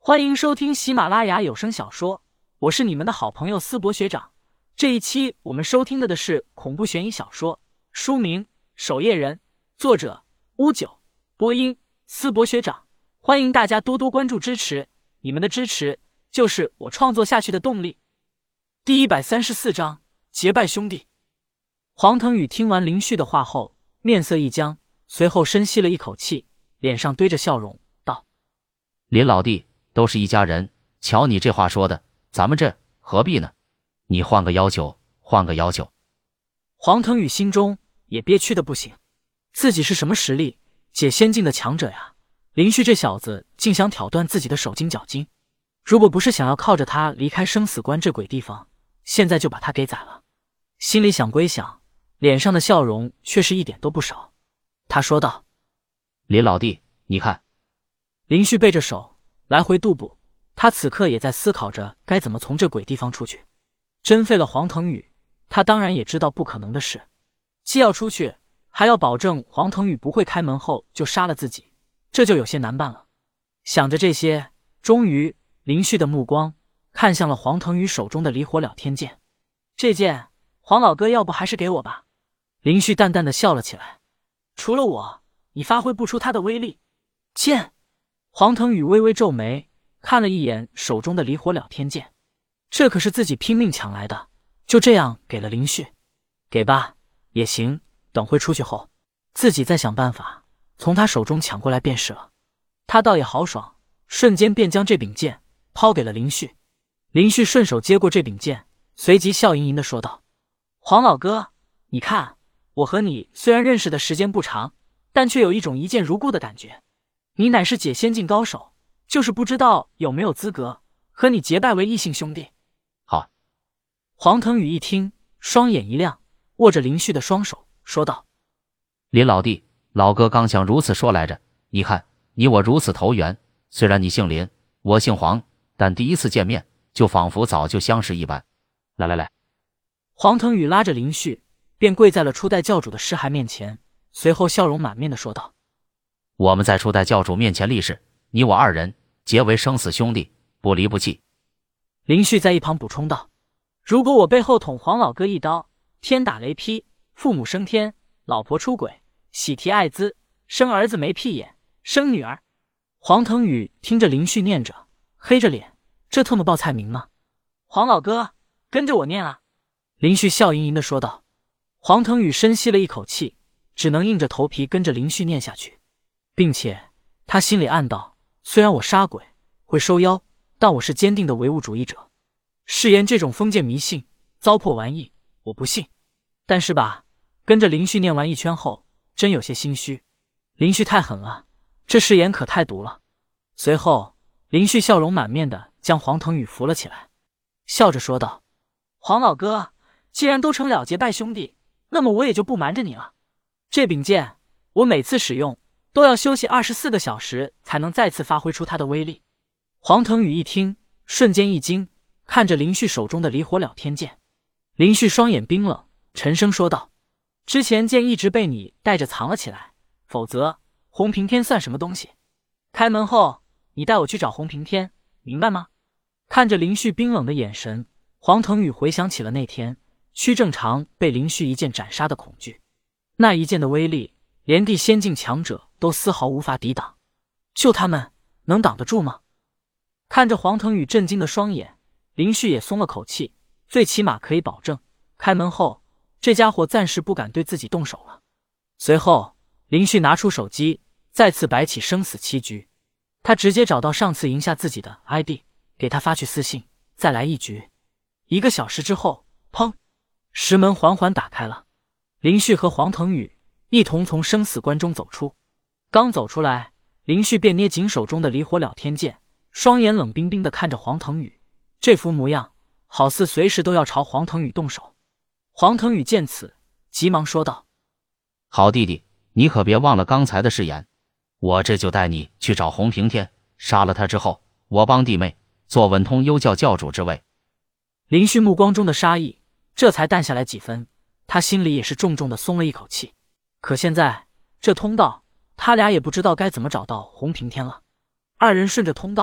欢迎收听喜马拉雅有声小说，我是你们的好朋友思博学长。这一期我们收听的是恐怖悬疑小说，书名《守夜人》，作者乌九，播音思博学长。欢迎大家多多关注支持，你们的支持就是我创作下去的动力。第134章结拜兄弟。黄腾宇听完林旭的话后，面色一僵，随后深吸了一口气，脸上堆着笑容，道： 林老弟，都是一家人，瞧你这话说的，咱们这何必呢？你换个要求，换个要求。 黄腾宇心中也憋屈的不行，自己是什么实力？解仙境的强者呀！林旭这小子竟想挑断自己的手筋脚筋，如果不是想要靠着他离开生死关这鬼地方，现在就把他给宰了。心里想归想，脸上的笑容却是一点都不少。他说道： 林老弟，你看。 林旭背着手来回踱步，他此刻也在思考着该怎么从这鬼地方出去。真废了黄腾宇，他当然也知道不可能的事，既要出去，还要保证黄腾宇不会开门后就杀了自己，这就有些难办了。想着这些，终于林旭的目光看向了黄腾宇手中的离火了天剑。这剑，黄老哥要不还是给我吧？林旭淡淡的笑了起来。除了我，你发挥不出他的威力。剑。黄腾宇微微皱眉，看了一眼手中的离火了天剑，这可是自己拼命抢来的，就这样给了林旭。给吧，也行，等会出去后，自己再想办法从他手中抢过来便是了。他倒也豪爽，瞬间便将这柄剑抛给了林旭。林旭顺手接过这柄剑，随即笑盈盈地说道：黄老哥，你看，我和你虽然认识的时间不长，但却有一种一见如故的感觉。你乃是解仙境高手，就是不知道有没有资格和你结拜为异姓兄弟。 好。 黄腾宇一听，双眼一亮，握着林旭的双手说道： 林老弟，老哥刚想如此说来着，你看你我如此投缘，虽然你姓林，我姓黄，但第一次见面就仿佛早就相识一般。来来来。 黄腾宇拉着林旭便跪在了初代教主的尸骸面前，随后笑容满面地说道： 我们在初代教主面前立誓，你我二人结为生死兄弟，不离不弃。 林旭在一旁补充道：如果我背后捅黄老哥一刀，天打雷劈，父母升天，老婆出轨，喜提艾滋，生儿子没屁眼，生女儿。黄腾宇听着林旭念着，黑着脸，这特么报菜名吗？黄老哥，跟着我念啊！林旭笑盈盈地说道。黄腾宇深吸了一口气，只能硬着头皮跟着林旭念下去，并且他心里暗道：虽然我杀鬼会收妖，但我是坚定的唯物主义者，誓言这种封建迷信糟粕玩意我不信。但是吧，跟着林旭念完一圈后，真有些心虚。林旭太狠了，这誓言可太毒了。随后林旭笑容满面的将黄腾宇扶了起来，笑着说道：黄老哥，既然都成了结拜兄弟，那么我也就不瞒着你了。这柄剑我每次使用都要休息24个小时才能再次发挥出它的威力。黄腾宇一听，瞬间一惊，看着林旭手中的离火了天剑。林旭双眼冰冷，沉声说道：之前剑一直被你带着藏了起来，否则洪平天算什么东西？开门后你带我去找洪平天，明白吗？看着林旭冰冷的眼神，黄腾宇回想起了那天屈正常被林旭一剑斩杀的恐惧。那一剑的威力，连地仙境强者都丝毫无法抵挡，就他们能挡得住吗？看着黄腾宇震惊的双眼，林旭也松了口气，最起码可以保证开门后这家伙暂时不敢对自己动手了。随后林旭拿出手机，再次摆起生死棋局。他直接找到上次赢下自己的 ID， 给他发去私信，再来一局。1个小时之后，砰，石门缓缓打开了。林旭和黄腾宇一同从生死关中走出。刚走出来，林旭便捏紧手中的离火了天剑，双眼冷冰冰地看着黄腾宇，这副模样好似随时都要朝黄腾宇动手。黄腾宇见此，急忙说道： 好弟弟，你可别忘了刚才的誓言，我这就带你去找洪平天，杀了他之后，我帮弟妹坐稳通幽教教主之位。 林旭目光中的杀意这才淡下来几分，他心里也是重重的松了一口气。可现在这通道，他俩也不知道该怎么找到洪平天了。二人顺着通道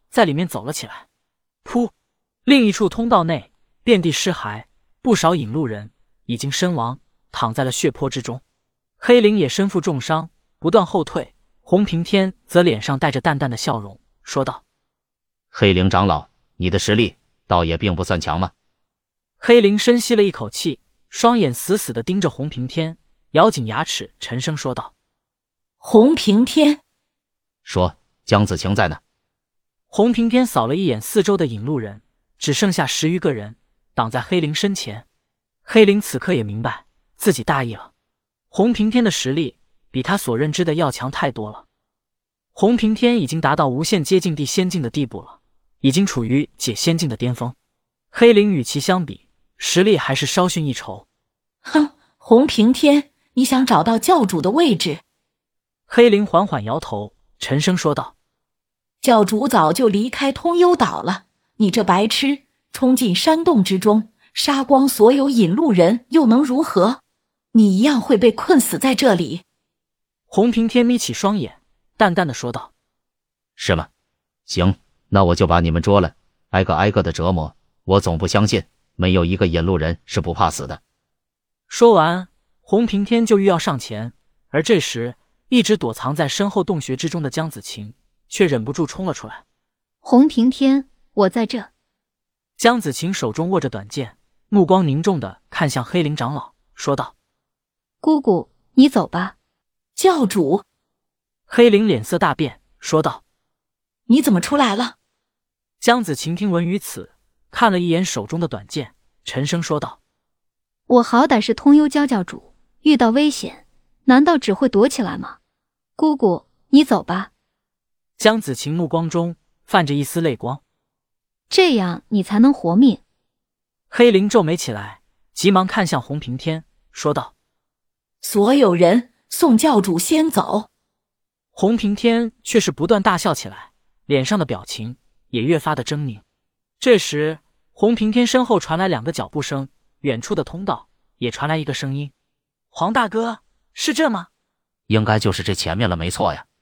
在里面走了起来。噗！另一处通道内遍地尸骸，不少引路人已经身亡，躺在了血泊之中。黑灵也身负重伤，不断后退。洪平天则脸上带着淡淡的笑容，说道： 黑灵长老，你的实力倒也并不算强嘛。 黑灵深吸了一口气，双眼死死地盯着洪平天，咬紧牙齿，沉声说道： 洪平天。 说，江子晴在呢？ 洪平天扫了一眼四周的引路人，只剩下10余个人挡在黑灵身前。黑灵此刻也明白自己大意了，洪平天的实力比他所认知的要强太多了。洪平天已经达到无限接近地仙境的地步了，已经处于解仙境的巅峰。黑灵与其相比，实力还是稍逊一筹。 哼，洪平天，你想找到教主的位置？ 黑灵缓缓摇头，沉声说道： 教主早就离开通幽岛了，你这白痴，冲进山洞之中，杀光所有引路人又能如何？你一样会被困死在这里。 洪平天眯起双眼，淡淡的说道： 是吗？行，那我就把你们捉了，挨个的折磨。我总不相信没有一个引路人是不怕死的。 说完，洪平天就欲要上前，而这时一直躲藏在身后洞穴之中的江子晴却忍不住冲了出来。 洪平天，我在这。 江子晴手中握着短剑，目光凝重地看向黑灵长老，说道： 姑姑，你走吧。 教主。 黑灵脸色大变，说道： 你怎么出来了？ 江子晴听闻于此，看了一眼手中的短剑，沉声说道： 我好歹是通幽教教主，遇到危险难道只会躲起来吗？姑姑，你走吧。 江子晴目光中泛着一丝泪光。 这样你才能活命。 黑灵皱眉起来，急忙看向洪平天，说道： 所有人送教主先走。 洪平天却是不断大笑起来，脸上的表情也越发的狰狞。这时洪平天身后传来2个脚步声，远处的通道也传来一个声音：黄大哥，是这吗？ 应该就是这前面了，没错呀。